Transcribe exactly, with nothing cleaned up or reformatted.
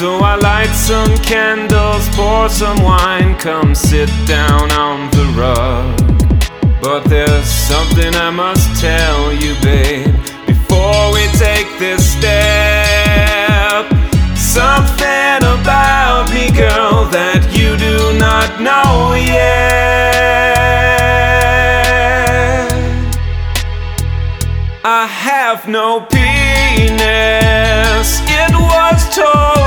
So I light some candles, pour some wine, come sit down on the rug. But there's something I must tell you, babe, before we take this step. Something about me, girl, that you do not know yet. I have no penis, it was told